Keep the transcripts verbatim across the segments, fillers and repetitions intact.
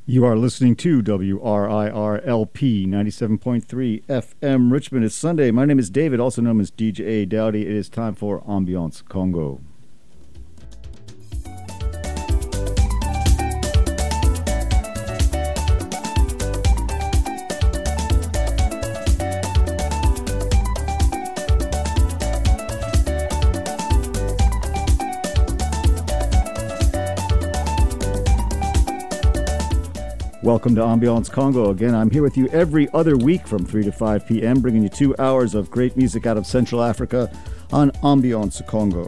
You are listening to W R I R L P ninety-seven point three F M Richmond. It's Sunday. My name is David, also known as D J Dowdy. It is time for Ambiance Congo. Welcome to Ambiance Congo. Again, I'm here with you every other week from three to five p.m., bringing you two hours of great music out of Central Africa on Ambiance Congo.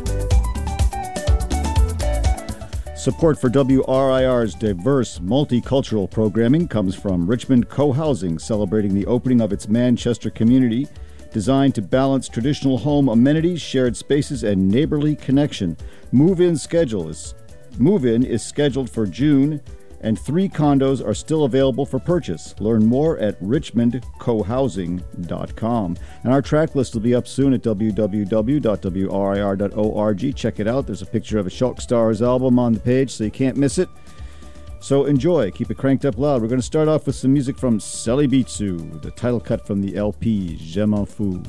Support for W R I R's diverse multicultural programming comes from Richmond Co-Housing, celebrating the opening of its Manchester community, designed to balance traditional home amenities, shared spaces, and neighborly connection. Move-in schedule is move-in is scheduled for June, and three condos are still available for purchase. Learn more at richmond co housing dot com. And our track list will be up soon at w w w dot w r i r dot org. Check it out. There's a picture of a Shock Stars album on the page, so you can't miss it. So enjoy. Keep it cranked up loud. We're going to start off with some music from Celibitsu, the title cut from the L P, Je m'en fous.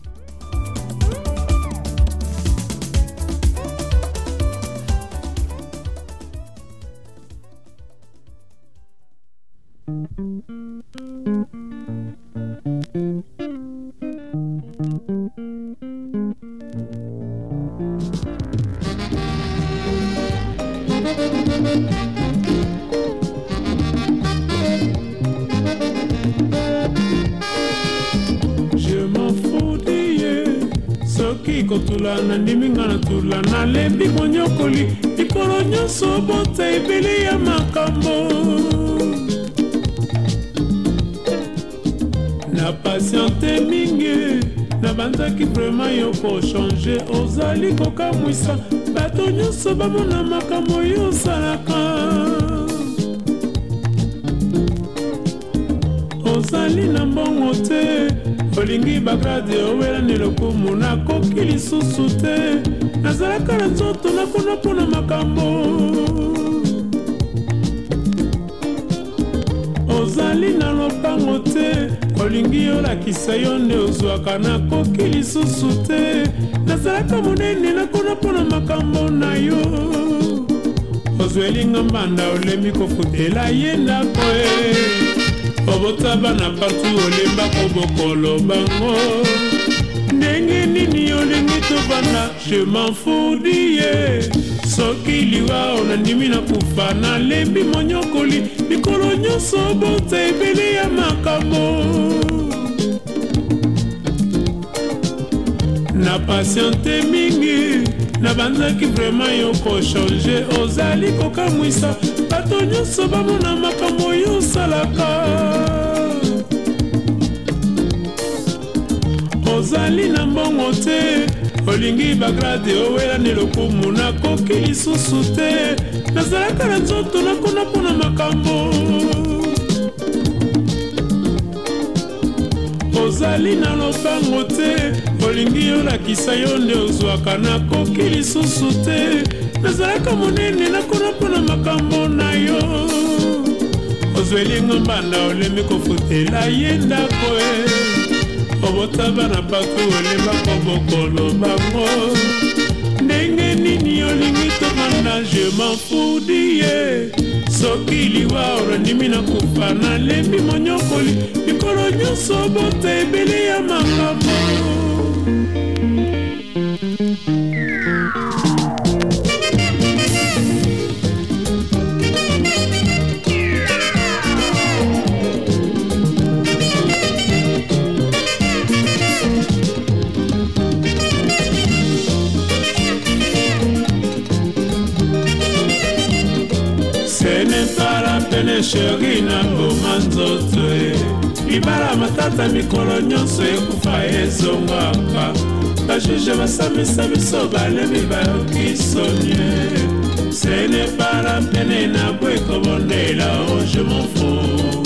Kotulana ndimingana tulana lembi monyokoli ikolo nyonso bote ebele ya makambo na patiente mingi na bandaki vraiment yoko changer ozali kokamwisa bato nyonso bamona makambo yosalaka ozali na mbongo te olingi bagrade owela nelokumu nakoki lisusu te nazalaka na nzoto nakuna mpona makambo ozali na lopango te olingi olakisa yo nde ozwaka nakoki lisusu te nazalaka monene nakuna mpona makambo na yo ozwelinga mbanda olemi kofutela ye ndako e obotaba na partu olemba kobokolo bango ndenge nini olingi tobanda je m'en fous diye soki liwa onandimi na kufa na lembi monyokoli likolo nyonso bota ebele ya makambo na patiente mingi na bandaki vraiment yoko changer ozali kokamwisa bato nyonso bamona makambo yosalaka ozali na mbongo te olingi bagrade owela nelokumu nakoki lisusu te nazalaka na nzoto nakona mpona makambo ozali na lopango te olingi olakisa yo nde ozwaka nakoki lisusu te nazalaka monene nakona mpona makambo na yo ozwelinga mbanda olemi kofutela ye ndako e obotaba na patu olemba kobokolo bango ndenge nini olingi tobanda je m'en fous diye soki liwa olondimi na kufa na lembi monyokoli likolo nyonso bota ebele ya makambo chéri na ngoma nzoto libala matata mikolo nyonso ekufa ezongwaka bajuge basamisa biso balemi bayoki sonye ce n'est pas la peine na bwe kobondela oh je m'en fous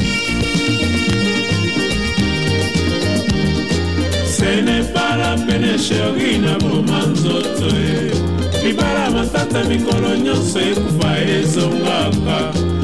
ce n'est pas la peine chéri na ngoma nzoto libala matata mikolo nyonso ekufa ezongwaka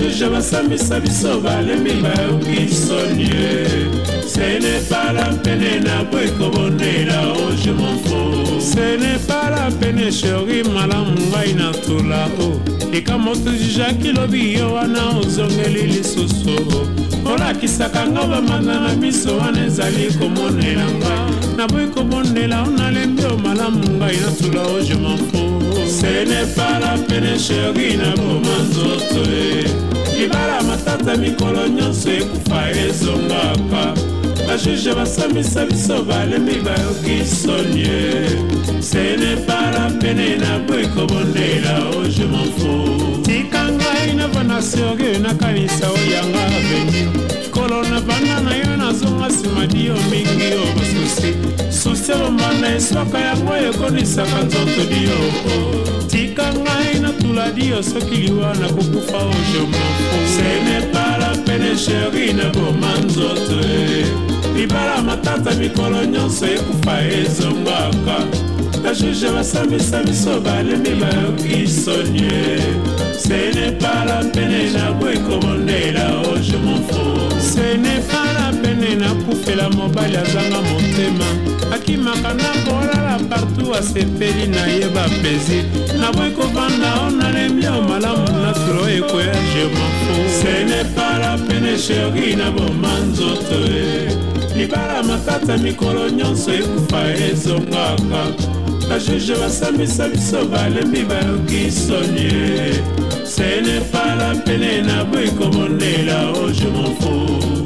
bajuge basambisa biso balembi bayoki sonie. Ce n'est pas la peine na bwekobondela oh je m'en fous. Ce n'est pas la peine chéri malamu ngai na tula o. Eka moto jijaki lobi yo wana ozongeli lisusu. Olakisaka nga bamanga na miso wana ezali komonela nga. Na bwekobondela onalembi o malamu ngai na tula oh je m'en fous. Ce n'est pas la peine chéri na boma nzoto e. Libala matata mikolo nyonso ekufa ezongaka. Bajuge basambisa biso balembi bayoki sonie. Ce n'est pas la peine na bwekobondela oh je m'en fous. Tika ngai na vana sioge na kanisa oyanga aveni. Kolo na vana na yo nazonga nsima dio mingi yo basusi. Susi bombanda esoka yango ekonisaka nzoto dio. Tika ngai na tula dio soki liwa na kokufa oh je m'en fous. Ce n'est pas la peine chéri na boma nzoto e. Libala matata mikolo nyonso ekufa ezongaka. Bajuge basambisa biso balembi bayoki sonie. Ce n'est pas la peine na bwekobondela oh je m'en fous. Ce n'est pas la peine na kufela mobali azanga motema. Akimaka na kolala partout asepeli na ye bapezi. Na bwekobanda onalembi o malamu na turo ekoya je m'en fous. Ce n'est pas la peine chéri na boma nzoto e. Libala matata mikolo nyonso ekufa ezongaka. Bajuge basambisa biso balembi bayoki sonie. Ce n'est pas la peine na bwekobondela oh je m'en fous.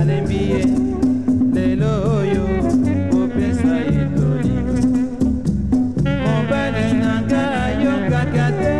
nalembi ye lelo oyo kopesa etoli mobali nanga ayokaka te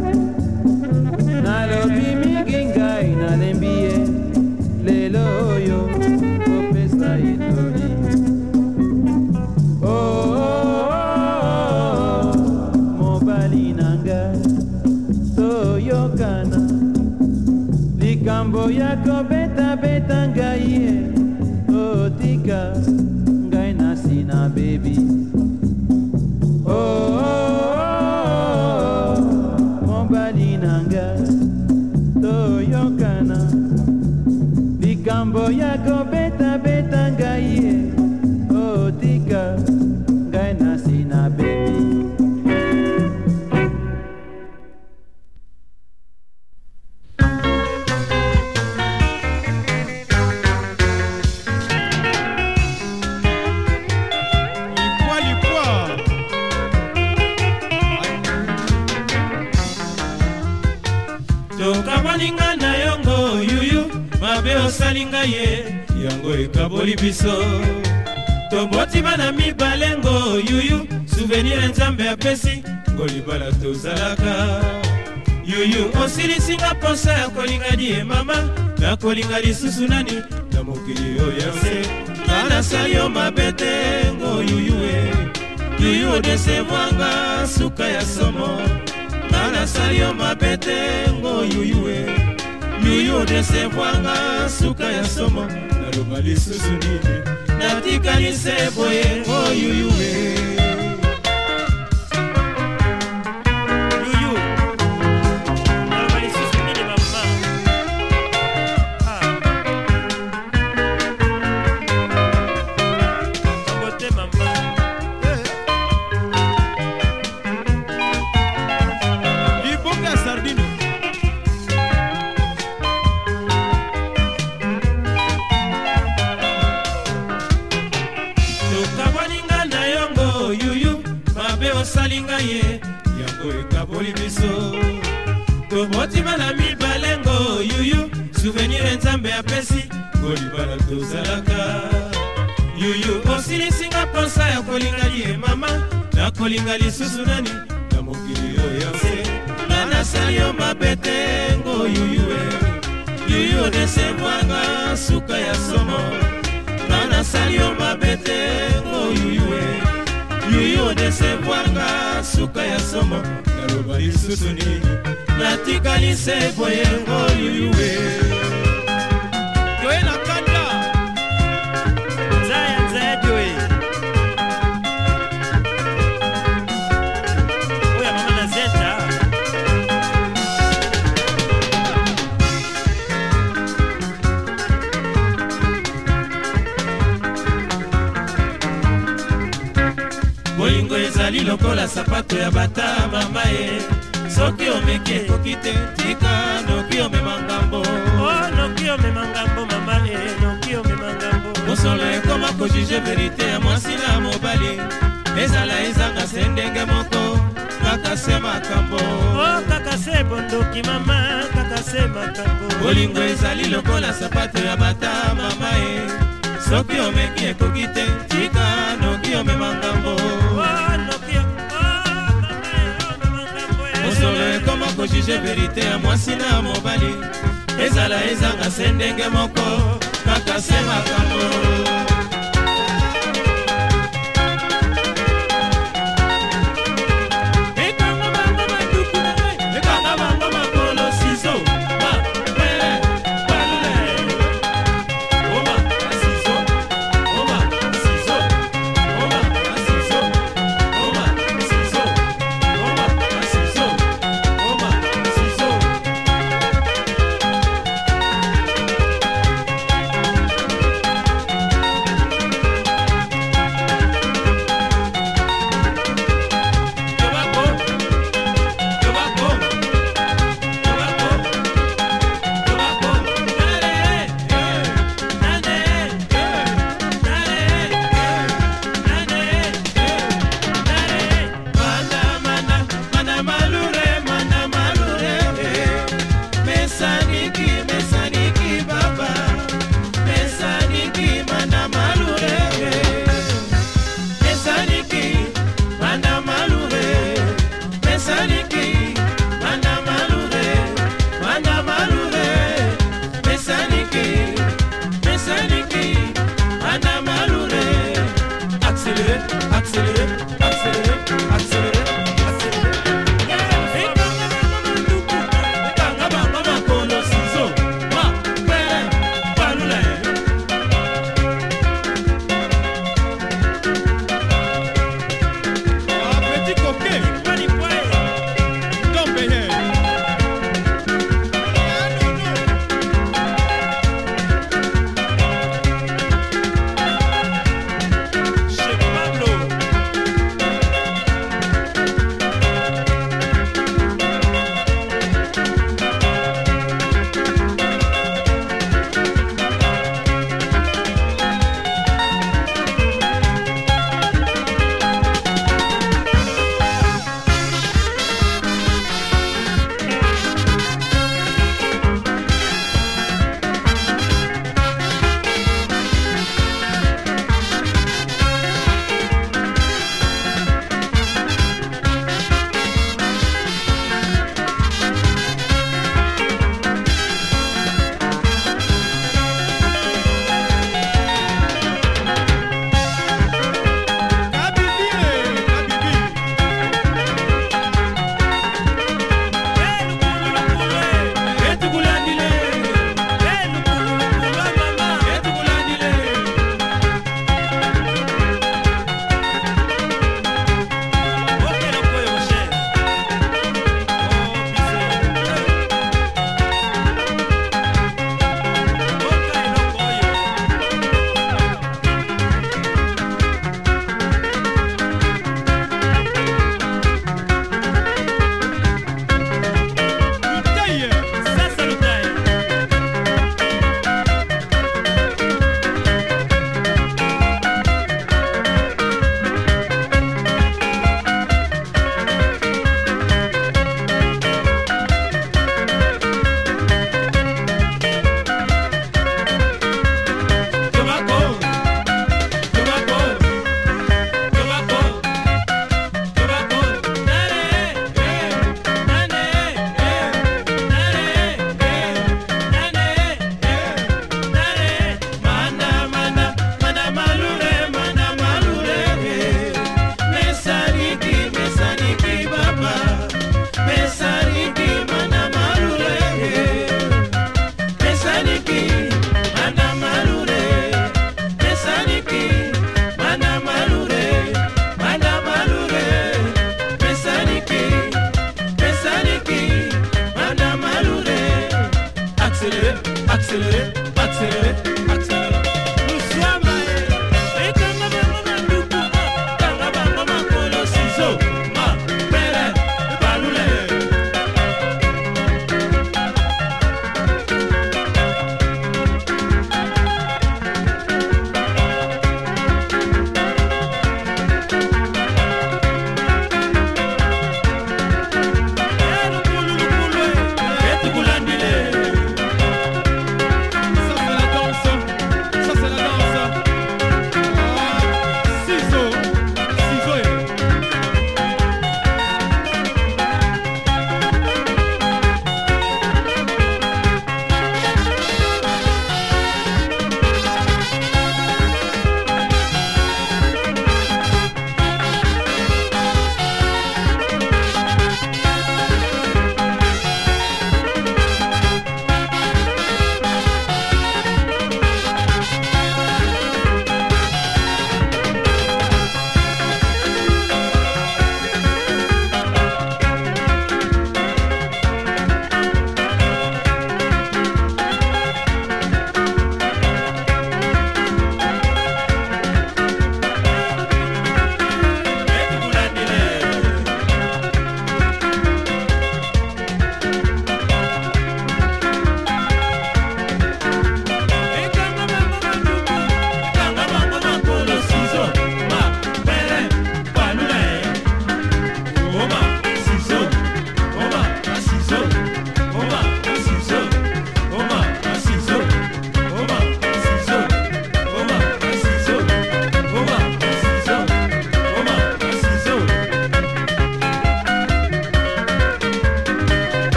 nalobi mingi ngai nalembi ye lelo oyo kopesa etoli oh, oh, oh, mobali nanga toyokana likambo ya kobeta-beta ngai ye otika ngai nasi na bebi oh, oh, oh, mobali nanga toyokana likambo ya kobeta-beta ngai ye otika ngai nasi na bebi. Tokabaninga na yongo yuyu mabe osalinga ye yango ekaboli biso toboti bana mibalengo yuyu souvenir nzambe apesi ngolibala tozalaka yuyu osilisinga posa ya kolinga die mama na kolinga lisusu nani na mokili oyo se kana sayo mabete ngo yuyu e yuyu odesemwanga suka ya somo Nana sayo mabete ngo yuyue Yuyu desemwanga suka ya somo Naluba lisusu nini Natika niseboye ngo yuyue Yuyu Naluba lisusu nini mama Ah Ngote mama salinga ye yango ekaboli biso toboti bana mibalengo yuyu souvenir nzambe apesi ngolibala tozalaka yuyu osilisinga posa ya kolinga ye mama na kolinga lisusu nani na mokili oyo se nana sayo mabete ngo yuyu e yuyu odesemwanga suka ya somo nana sayo mabete ngo yuyu e Yuyu desemwanga suka ya somo Naluba lisusu nini Natika niseboye ngo yuyuwe Yoe na kanda Zaya zaya joe Oya mama na zeta Bolingo ezali lokola sapato ya bata mama e soki omeki kokite tika noki omema ngambo oh noki omema ngambo mama e noki omema ngambo mosolo ekoma kojije verite ya mwasi na mobali ezala ezanga se ndenge moko kaka se makambo oh kaka se bondoki mama kaka se makambo bolingo ezali lokola sapato ya bata mama e soki omeki ekokite tika noki omema ngambo Mosolo ekoma kojije verite ya mwasi na mobali ezala ezanga se ndenge moko kaka se makambo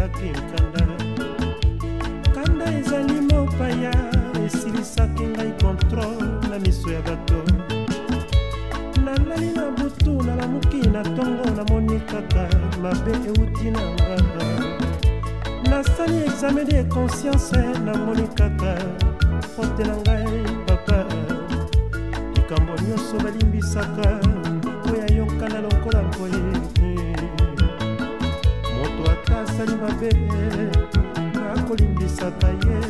ezalaki nkanda kanda ezali mopaya esilisaki ngai kontrol na miso ya bato nalali na butu nalamuki na ntongo namoni kaka mabe euti na nganga nasali examen de conscience namoni kaka fonte na ngai papa likambo nyonso balimbisaka oyo ayonkana lokola nkoye moto ata asali mabe bakolimbisaka ye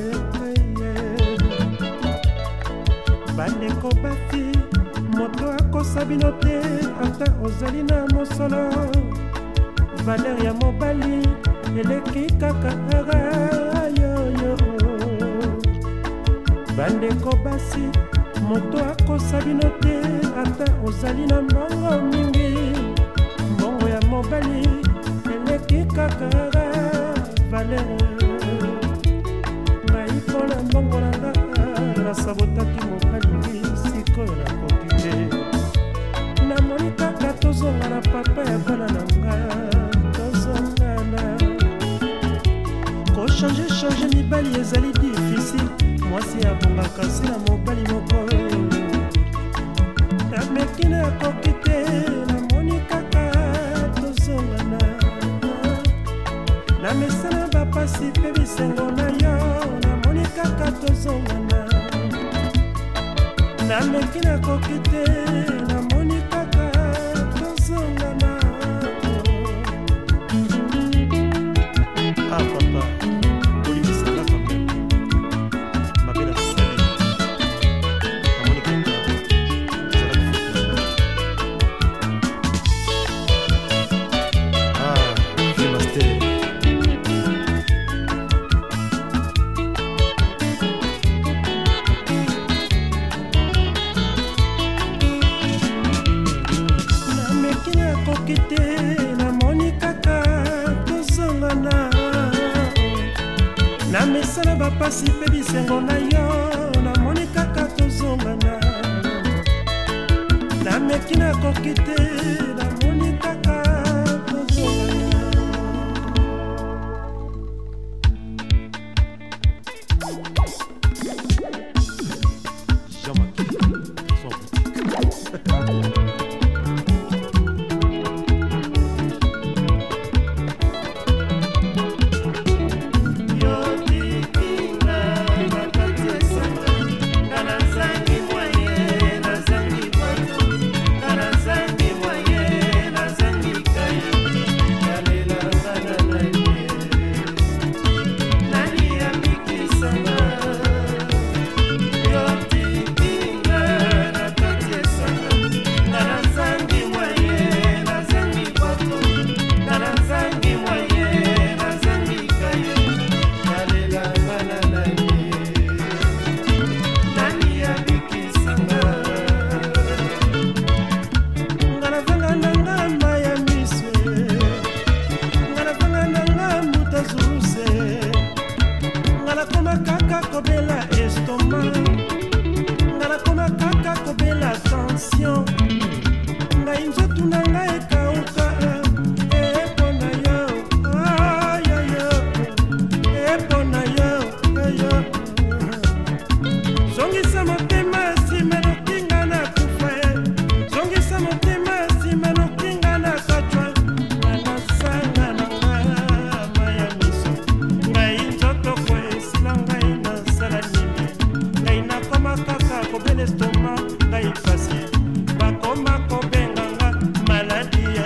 bandeko bati moto akosa bino te ata ozali na mosolo valer ya mobali eleki kaka arayoyo bandeko basi moto akosa bino te ata ozali na mbongo mingi mbongo ya mobali eleki kaka ara valer ngai mpona mbongo na nga nasabotaki mobali sikoyo nakoki te namoni kaka tozonga na papa ya bana na nga tozongana kochange change mibali ezali difficile mwasi abongaka se na mobali moko nameki nakoki te namoni kaka tozongana na mesana bapasi mpe bisengo na yo namoni kaka tozongana nameki nakoki te namoni kaka tozongana ah papa olimisaka kambe mabe na sali namoni kaka ah fimaster te namoni kaka tozongana na mesana bapasi mpe bisengo na yo namoni kaka tozongana nameki nakoki te namoni kaka tozongana Jean-Marc son Maladi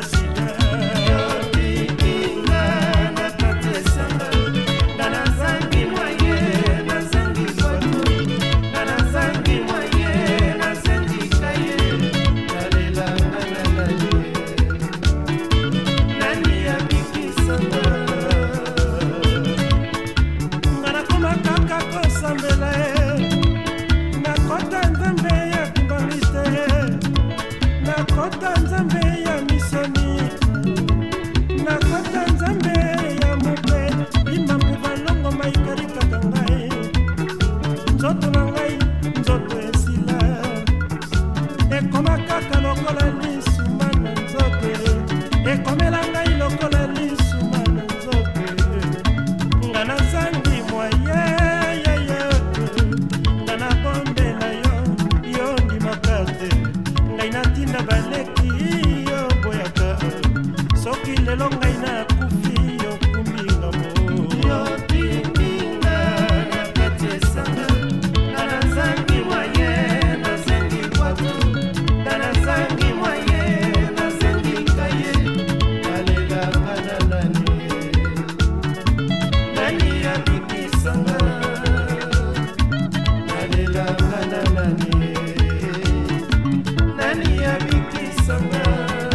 leki yo boyaka soki lelo ngai nakufi yokumbinga mo yotimbinga na kati esanga nanazangi mwaye nasengi kwatu nanazangi mwaye nasengi kaye nalelanga na nani nani abikisanga nalelanga na nani nani abikisanga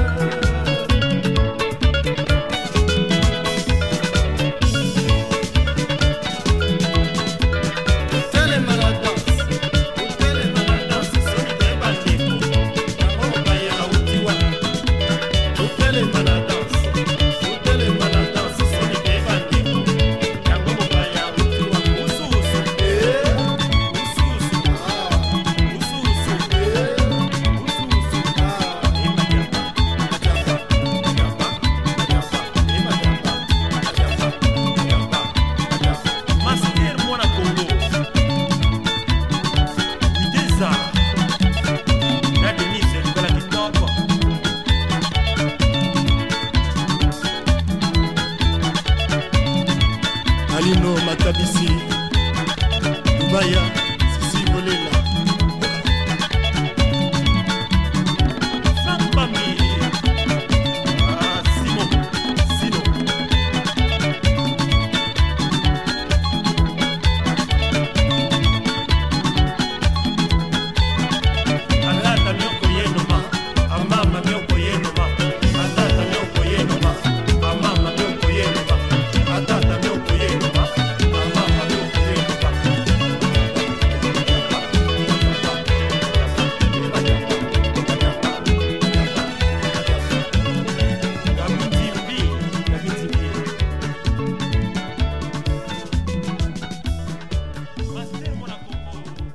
Alino Matabisi Dubaya Sisi Bolela Frank Bambi Ah Simo Sino Alata Mioko Yenoma Amama Mioko Yenoma Atata Mioko Yenoma Amama Mioko Yenoma Atata Mioko Yenoma Amama Mioko Yenoma Gabitimbi Gabitimbi Master Monaco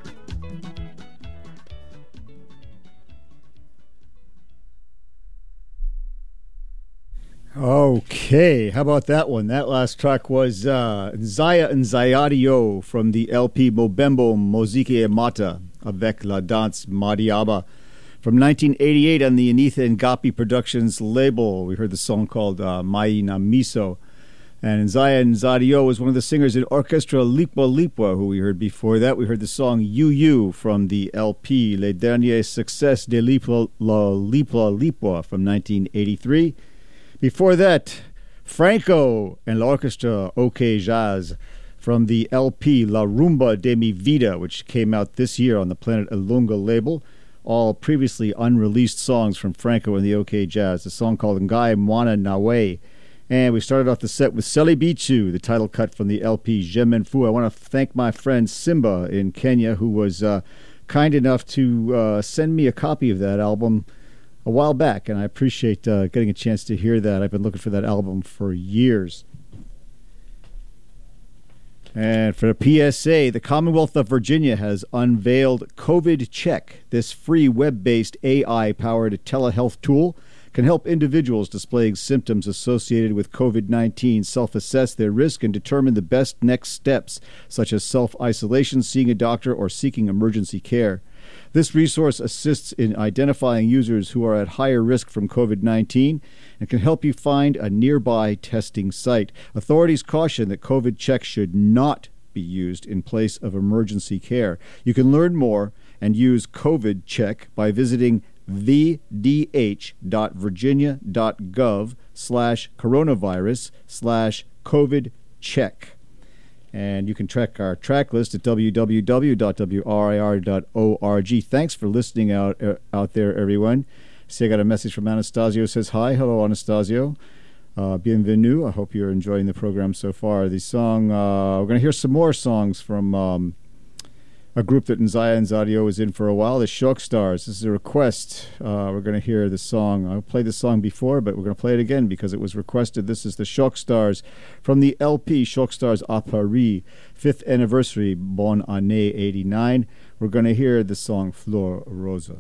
Okay, how about that one? That last track was uh, Nzaya Nzayadio from the L P Mobembo Moziki e Mata avec la danse Madiaba from nineteen eighty-eight on the Anitha Ngapi Productions label. We heard the song called uh, Mai na Miso. And Nzaya Nzayadio was one of the singers in Orchestra Lipwa Lipwa, who we heard before that. We heard the song You You from the L P Les Derniers Succès de Lipwa Lipwa Lipwa from nineteen eighty-three. Before that, Franco and l'Orchestra OK Jazz from the L P La Rumba de Mi Vida, which came out this year on the Planet Ilunga label. All previously unreleased songs from Franco and the OK Jazz. A song called Ngai Mwana Nawe. And we started off the set with Seli Bichu, the title cut from the L P Jemen Fu. I want to thank my friend Simba in Kenya, who was uh, kind enough to uh, send me a copy of that album a while back, and I appreciate uh, getting a chance to hear that. I've been looking for that album for years. And for the P S A, the Commonwealth of Virginia has unveiled COVID Check. This free web-based A I-powered telehealth tool can help individuals displaying symptoms associated with COVID nineteen self-assess their risk and determine the best next steps, such as self-isolation, seeing a doctor, or seeking emergency care. This resource assists in identifying users who are at higher risk from COVID nineteen and can help you find a nearby testing site. Authorities caution that COVID Check should not be used in place of emergency care. You can learn more and use COVID Check by visiting vdh.virginia.gov slash coronavirus slash COVID Check. And you can check our track list at w w w dot w r i r dot org. Thanks for listening out uh, out there, everyone. See, I got a message from Anastasio. Says, hi. Hello, Anastasio. Uh, bienvenue. I hope you're enjoying the program so far. The song, uh, we're going to hear some more songs from um, a group that Nzaya Nzayadio was in for a while, the Shock Stars. This is a request. Uh, we're going to hear the song. I played the song before, but we're going to play it again because it was requested. This is the Shock Stars from the L P Shock Stars à Paris, fifth anniversary, Bonne Année eighty-nine. We're going to hear the song Flor Rosa.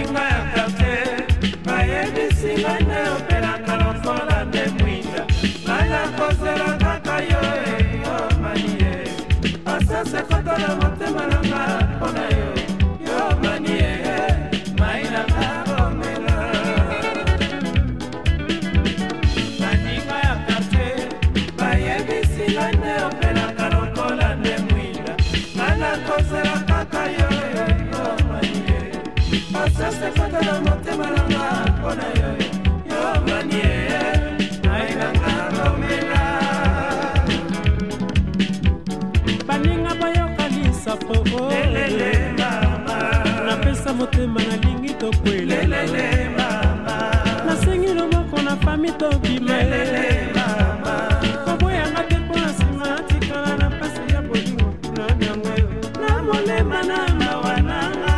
baninga ya quartier bayebisi ngai nde opelaka lokola nde mwinda ngai nakozela kaka yo yo manie asase kotola motema nanga mpona yo yo manie mai nanga komela baninga ya quartier bayebisi ngai nde opelaka lokola nde mwinda ngai nakozela kaka yo yo manie asase kotola motema nanga mpona yo yo manie mai nanga komela baninga bayokalisa po lelele mama napesa motema nalingi tokwela lelele mama nasengi loboko na fami tobima lelele mama koboyanga te mpo na nsima natikala na pasi ya bolingo na yango na molema na mawa nanga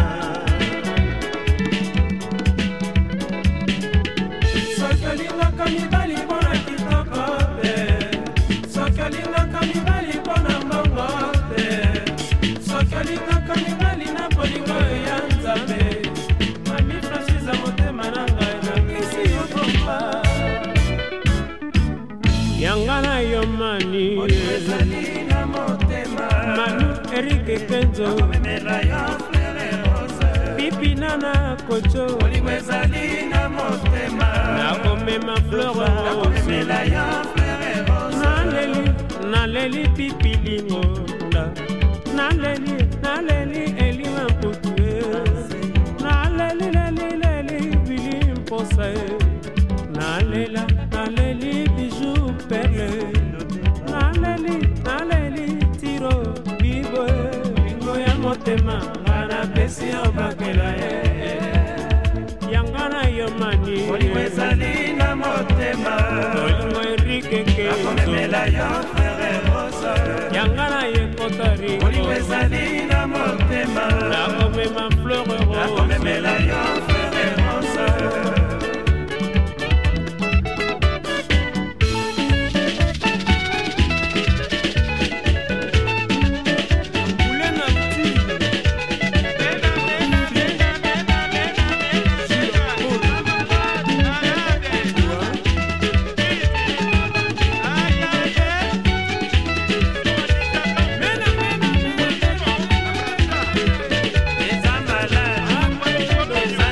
soki olingaka mibali mpo na kitoko te soki olingaka mibali mpo na mbongo te soki olingaka mibali na bolingo ya nzambe mami franchise motema na ngai nakisi yo komba yanga na yo mani ezali na motema manu erike kenzo akomemela yo frere rose pipi nana kocho olingo ezali na motema nakomema fleur akomemela yo frere rose naleli naleli pipi lingonda naleli naleli elima mputue naleli leli leli bili mposa nalela naleli bijou perle naleli naleli tiro bibo bingo ya motema ngana pesi obakela ye yanga na yo mani olingo ezali na motema olingo erike kenzo akomemela yo frere rose yanga na ye kotariko olingo ezali na motema nakomema fleur rose akomemela yo frere rose Esa malade, esa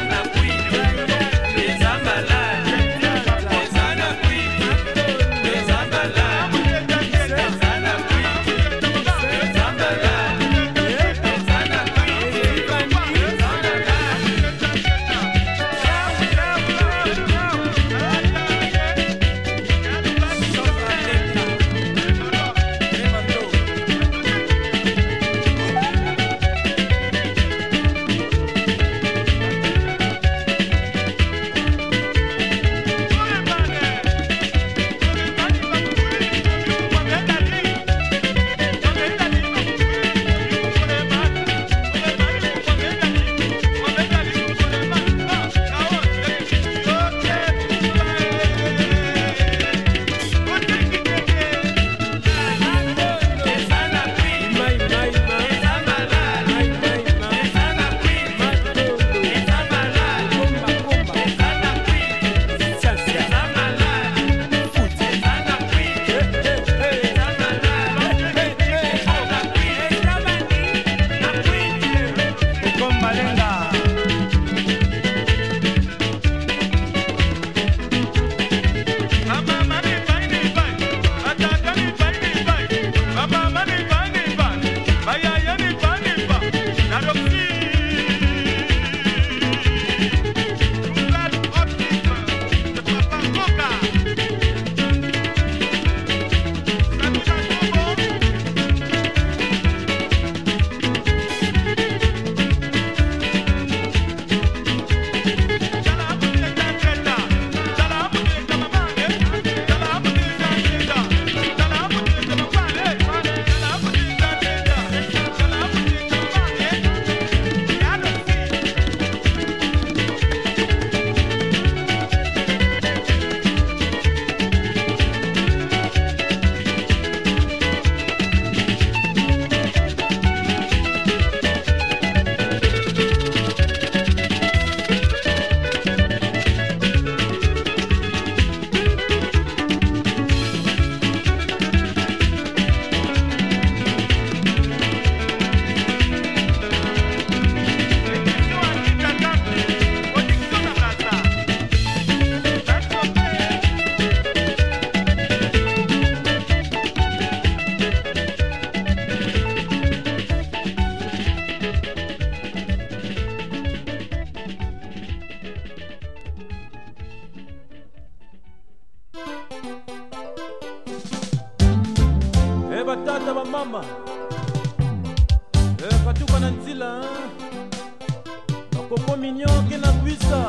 mama eh, katuka na nzila koko mignon ke na kwisa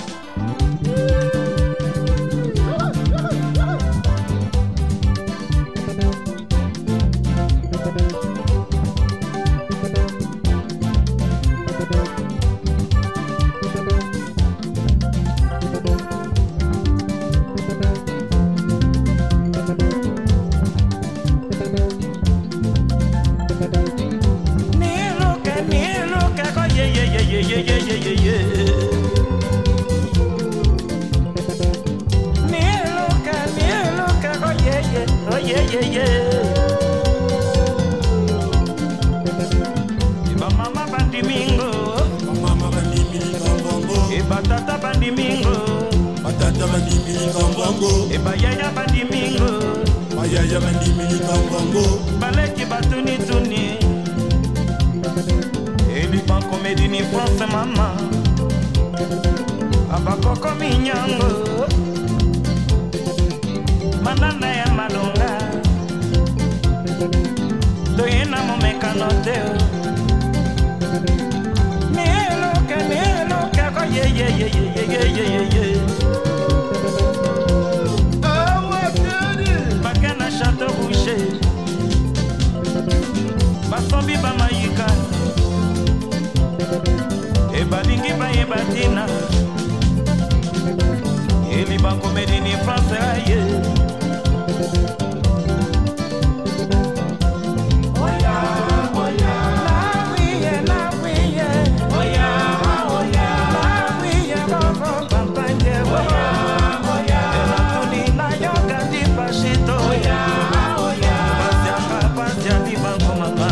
Ebayaya bandimingo Bayaya bandimilika mbongo Baleki batuni tuni Eli banko medini France mama Abakoko minyango Manana ya malonga Toyena momekano teo Nieloka nieloka ko ye ye ye ye ye ye ye ye Basombi ba maika E balingi ba ye batina Eli banko medini France aye Oya, oya La wiye, la wiye Oya, oya La wiye, boko pampanje Oya, oya Ela tuni na yoga di pashito Oya, oya Pasiaka, pasia di banko mama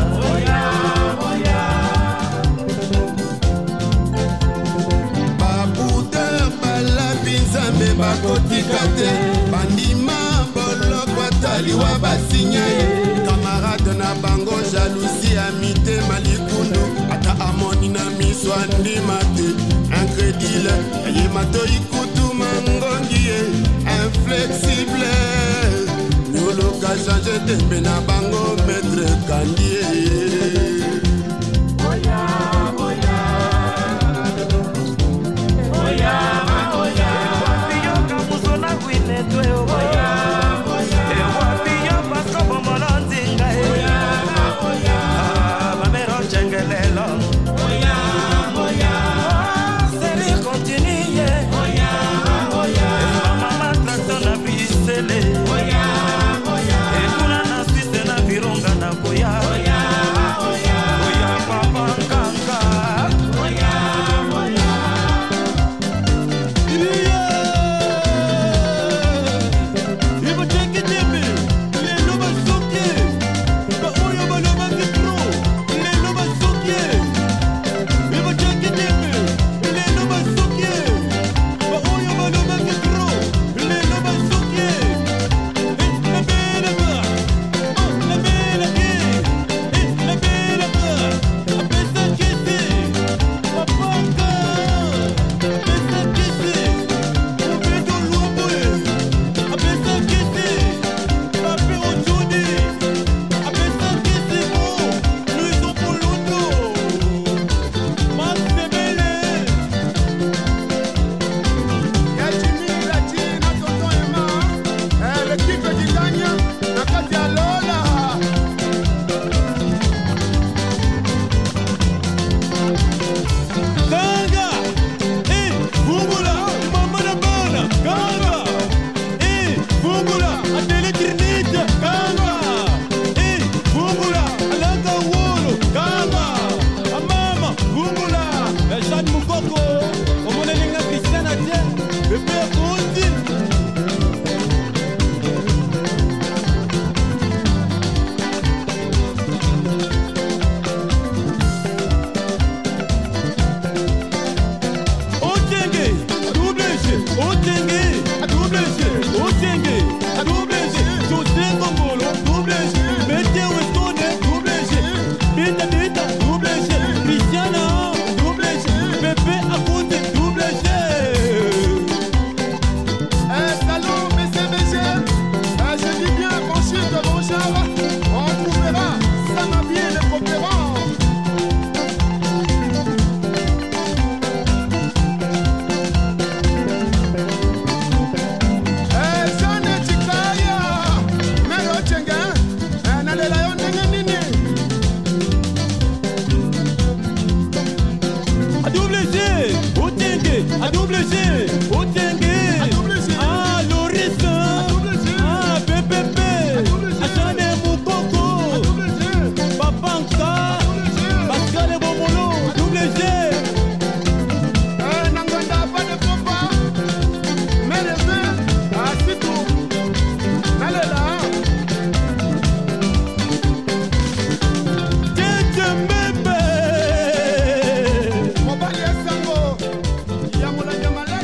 bakotika te bandima boloko ataliwa basinya ye kamarade na bango jalousie amite malikundu ata amoni na miso andima te incrédule ye matoi kutu mangongi ye inflexible nyoloka change tembe na bango maître kandie Oya, oya Oya On trouvera double G, Otienge, ah, Loris, ah, P P P, Achane Moukoko, Papanka, Pascal Bomolo, double G. Nanganda pas de papa, mais le vin, ah, c'est tout. Allez là. Mobali ya sango ya mulanya malaya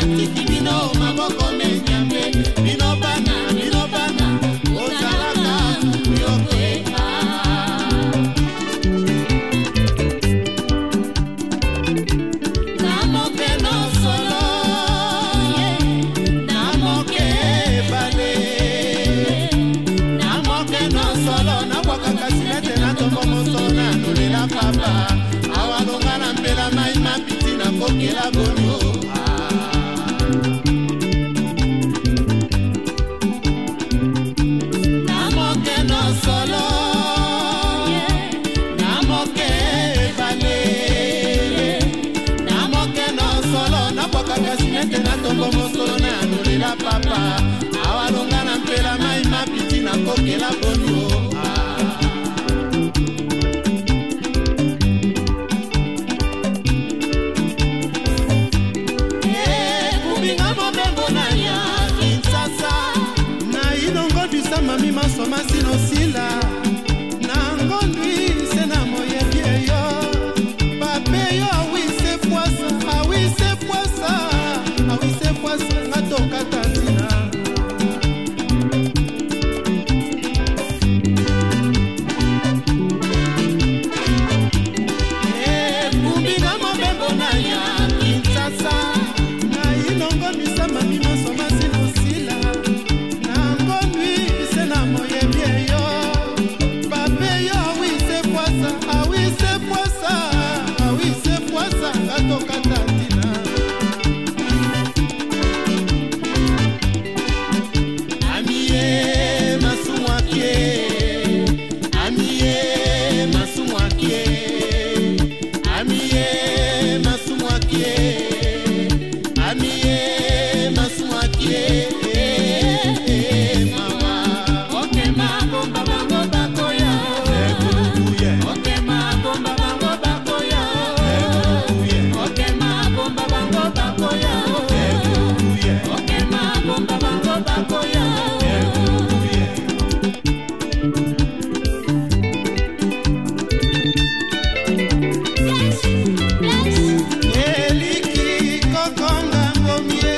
natiki bino maboko menyambe bino bana bino bana ozalaka yokoeka namoke no solo namoke bale namoke no solo nakwakaka sinete natombo mosona nolela papa awalonga na mbela mai mapiti na kokela bonio namoke no solo namoke bale namoke no solo nakwakaka sinete natombo mosolo na nolela papa awalonga na mbela mai mapiti na kokela bonio mami masoma sinosila nangondwi sena moyebie yo pape yo awise poisa awise poisa awise poisa ngatokata ntina kumbinga mobembo na ya Kinshasa na inongondwisa mami masoma sinosila Eliki kokonga ngomie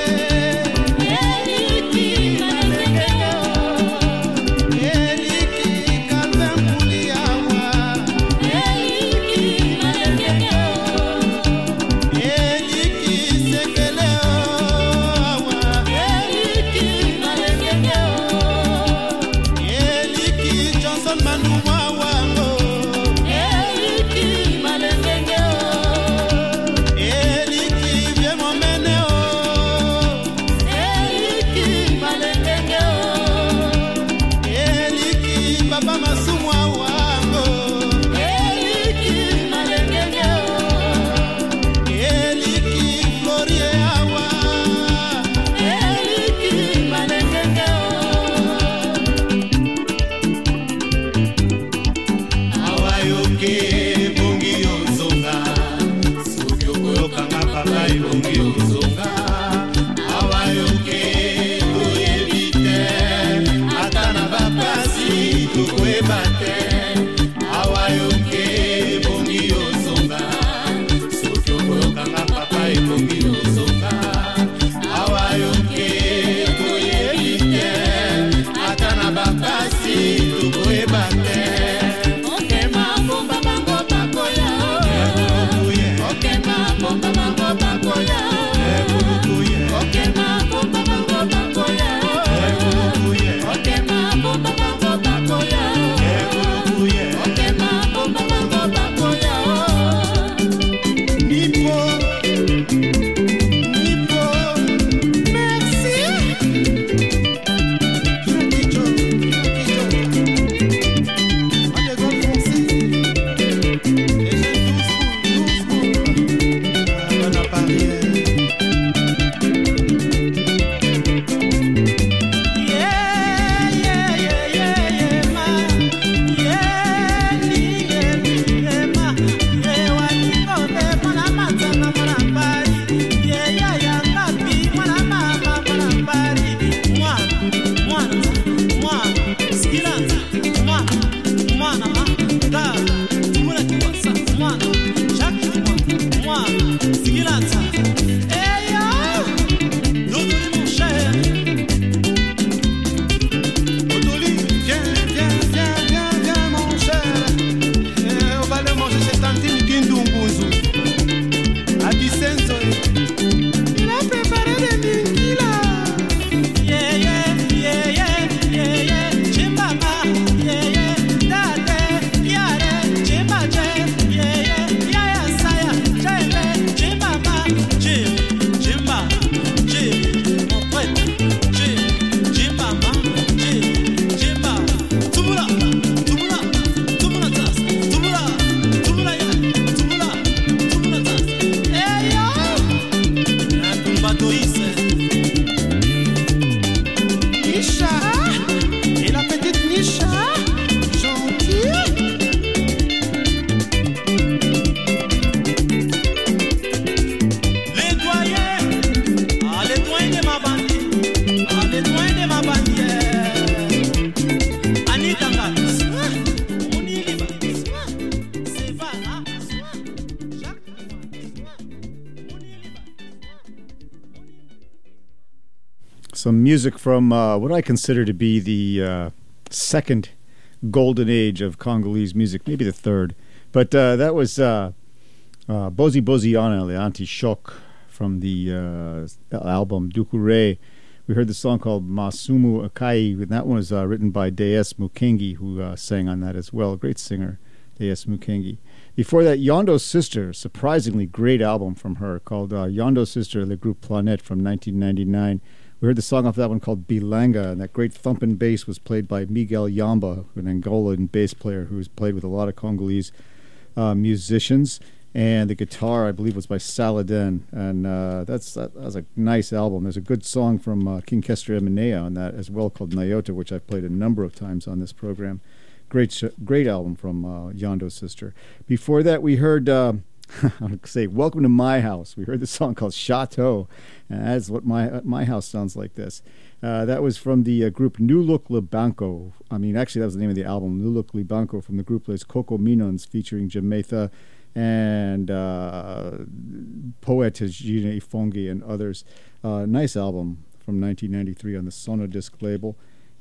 Some music from uh, what I consider to be the uh, second golden age of Congolese music, maybe the third. But uh, that was uh, uh, Bozi Boziana, Le Anti-Choc, from the uh, album Dukure. We heard the song called Masumu Akai, and that one was uh, written by Deus Mukengi, who uh, sang on that as well. Great singer, Deus Mukengi. Before that, Yondo Sister, surprisingly great album from her, called uh, Yondo Sister, Le Groupe Planète, from nineteen ninety-nine. We heard the song off that one called Bilanga, and that great thumping bass was played by Miguel Yamba, an Angolan bass player who's played with a lot of Congolese uh, musicians. And the guitar, I believe, was by Saladin, and uh, that's that, that was a nice album. There's a good song from uh, King Kester Emenea on that as well, called Nyota, which I've played a number of times on this program. Great, sh- great album from uh, Yondo Sister. Before that, we heard, uh, I'll say, Welcome to My House. We heard the song called Chateau, and that's what my my house sounds like. This. Uh, that was from the uh, group New Look Libanco. I mean, actually, that was the name of the album, New Look Libanco, from the group Les Coco Minons, featuring Jametha and uh, Poet Gine Fongi and others. Uh, nice album from nineteen ninety-three on the Sonodisc label.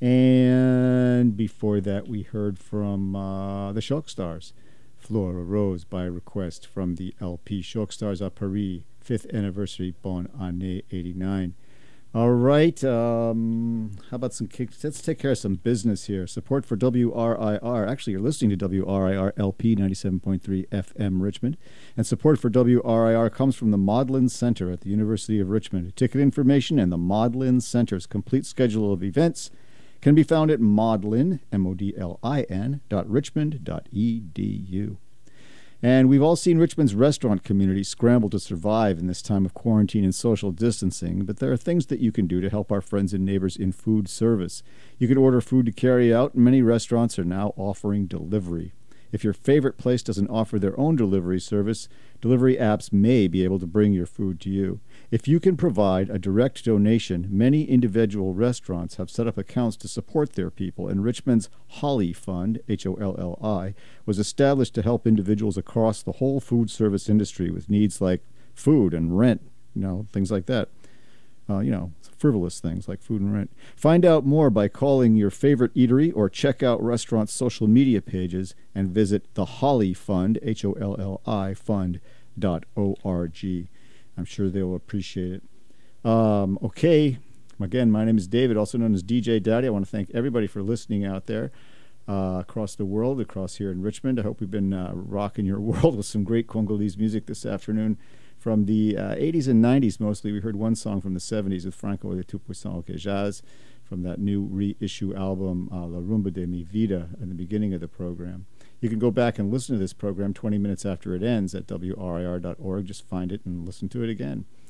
And before that, we heard from uh, the Shock Stars, Flora Rose by request, from the L P Shock Stars à Paris, fifth anniversary, Bonne Année eighty-nine. All right, um, how about some kicks? Let's take care of some business here. Support for W R I R. Actually, you're listening to W R I R L P ninety-seven point three F M Richmond. And support for W R I R comes from the Maudlin Center at the University of Richmond. Ticket information and the Maudlin Center's complete schedule of events can be found at maudlin, M O D L I N, dot richmond dot E D U. And we've all seen Richmond's restaurant community scramble to survive in this time of quarantine and social distancing, but there are things that you can do to help our friends and neighbors in food service. You can order food to carry out, and many restaurants are now offering delivery. If your favorite place doesn't offer their own delivery service, delivery apps may be able to bring your food to you. If you can provide a direct donation, many individual restaurants have set up accounts to support their people, and Richmond's Holly Fund, H O L L I, was established to help individuals across the whole food service industry with needs like food and rent, you know, things like that. Uh, you know, frivolous things like food and rent. Find out more by calling your favorite eatery or check out restaurants' social media pages and visit the Holly Fund, H O L L I, fund dot org. I'm sure they'll appreciate it. Um, okay, again, my name is David, also known as D J Daddy. I want to thank everybody for listening out there uh, across the world, across here in Richmond. I hope we've been uh, rocking your world with some great Congolese music this afternoon. From the uh, eighties and nineties mostly, we heard one song from the seventies with Franco de Tout Puissant Ok Jazz from that new reissue album, uh, La Rumba de Mi Vida, at the beginning of the program. You can go back and listen to this program twenty minutes after it ends at W R I R dot org. Just find it and listen to it again.